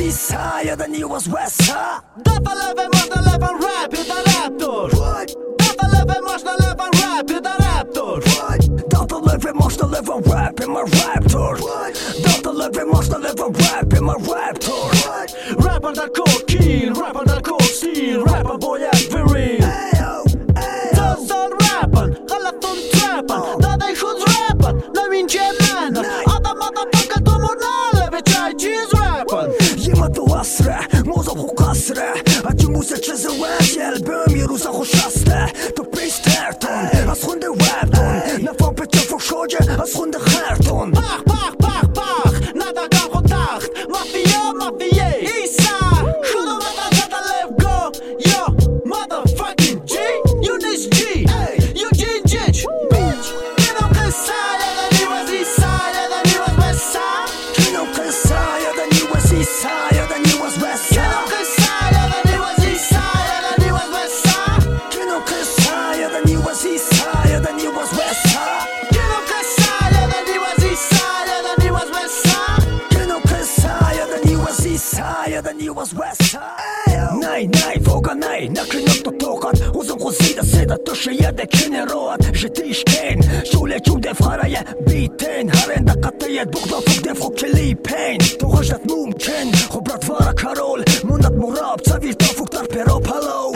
east side, jeden i was west side. Data lewy masz na lewą rap, jeden raptor. Data lewy masz na lewą rap, jeden raptor. Data lewy masz na lewą rap, in my raptor. Data lewy masz na lewą rap, in my raptor. Rapper där kort kill, rapper där kort stil, rapper boy är very. Tönsan rappen, relaton trappen, där dig skjuts rappen, när min känner. Adam motherfucker de mornale, vet jag cheese rappen. يمد واسرة موظف وقصرة أجي موسى تشزوات يالبوم يروسا خوشاسته تو بيسترتون أسخون دي رابتون نفهم بتشوفو شوجة أسخون دي خارتون Bach, bach, bach, bach, nada kan kontakt. Mafia, mafia, Isa. Skjut dem att sätta lev go. Yo, motherfucking G. Eunice G. Eugene Gitch. Bitch. Genom Kessaya, den ni was Isaya, den ni was Wessa. Genom Kessaya, den ni was Isaya, den ni was Wessa. Genom Kessaya, den ni was Isaya, den ni was Wessa. Genom Kessaya, den ni was Isaya, den ni was Wessa. Genom Kessaya, den ni was Isaya, den ni was Wessa. Genom Kessaya, den ni was Isaya, den ni was Wessa. Nej, nej, fråga nej, när knöpt tågat och som går sida törshiga det kinneroat Jetishken, شولة جودة فخرية بيتين هرندا قطية بغضة فوق دفخو كليبين توغشت ممكن خبرات فارا كارول منات مراب تسافير تافوق تار بيروب هالو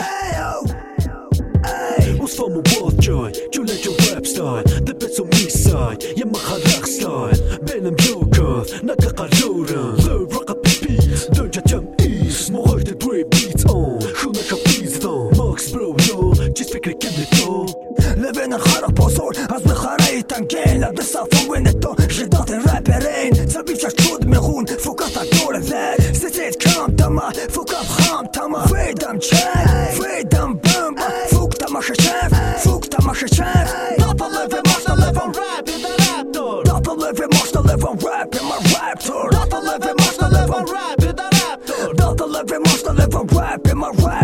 Osvam och Bothjoy, you let your rap style. The best on me side, jag macher rock style. Benim Joker, nacka qaroren. Röv rocka beat, dönja jam is. Må hörde Dre beats on. Sjunga kapiz då, Max bro no. Just fick räcka med då. لبين الخرب وصول أصبح خريطة نجيل أبدسا فوين الدو جدات الرابرين سبيب شاشود مغون فوقات الدور الذات ستيت كام تما فوقات خام تما فيدم تشاف فيدم بمبا فوق تما ششاف فوق تما ششاف Data lever måste leva en rap i den raptor. Data lever måste leva en rap in my raptor. Data lever måste leva en rap i den raptor. Data lever måste leva en rap in my raptor.